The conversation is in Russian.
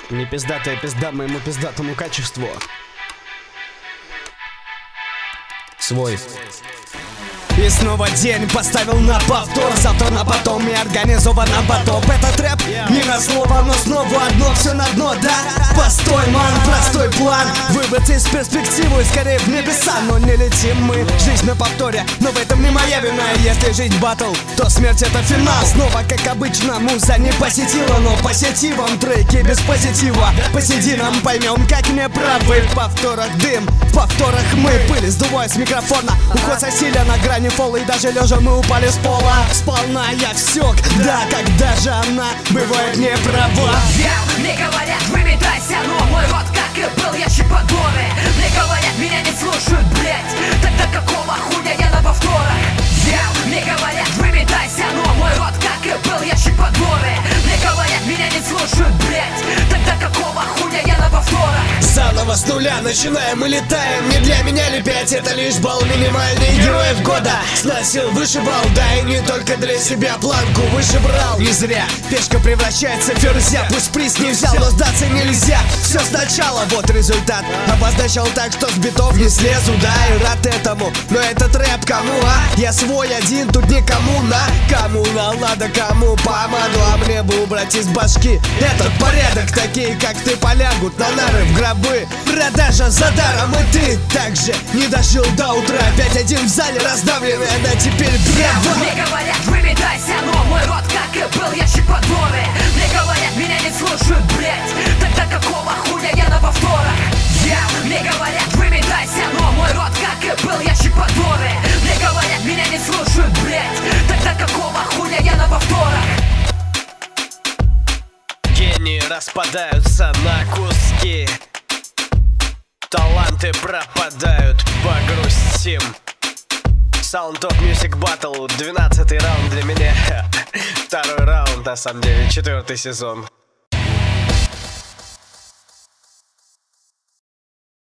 Не пиздатая пизда моему пиздатому качеству. Свой. И снова день поставил на повтор. Завтра на потом и организовано потоп. Этот рэп не на слово, но снова одно. Все на дно, да? Постой, ман, простой план. Выбрать из перспективы, скорее в небеса. Но не летим мы, жизнь на повторе. Но в этом не моя вина. Если жизнь батл, то смерть это финал. Снова как обычно, муза не посетила. Но посети вам треки без позитива. Посиди, нам поймем, как мне правы. В повторах дым, в повторах мы. Пыль сдуваю с микрофона. Уход сосили на грани фола. И даже лежа мы упали с пола. Сполна я всек, да, когда же она бывает не права. Мне говорят, выметайся, но мой рот как и был, я щиподобе. Мне говорят, меня не слушают, блять. Тогда какого хуя я на повторах? Мне говорят, выметайся, но мой рот как и был, я щиподобе. Мне говорят, меня не слушают, блять. Тогда какого хуя я на повторах? Заново с нуля начинаем и летаем. Не для меня ли 5, это лишь балл минимальный. Героев года сносил, вышибал. Да и не только для себя планку выше брал. Не зря пешка превращается в ферзя. Пусть приз не взял, но сдаться нельзя. Все сначала, вот результат. Обозначил так, что с битов не слезу. Да, и рад этому, но этот рэп кому, а? Я свой один, тут никому на. Кому на лада, кому помаду. А мне бы убрать из башки этот порядок. Такие, как ты, полягут на нары в гробы. Продажа за даром, и ты также не дожил до утра. 5-1 в зале, раздавленная, она теперь дрова. Мне говорят, выметайся, но мой рот как и был, я щиподобе. Мне говорят, меня не слушают, блять. Тогда какого хуя я на повторах? Мне говорят, выметайся, но мой рот как и был, я щиподобе. Мне говорят, меня не слушают, блять. Тогда какого хуя я на повторах? Гении распадаются на куски. Таланты пропадают, погрустим. Sound of Music Battle, 12-й раунд для меня. Второй раунд, на самом деле, 4-й сезон.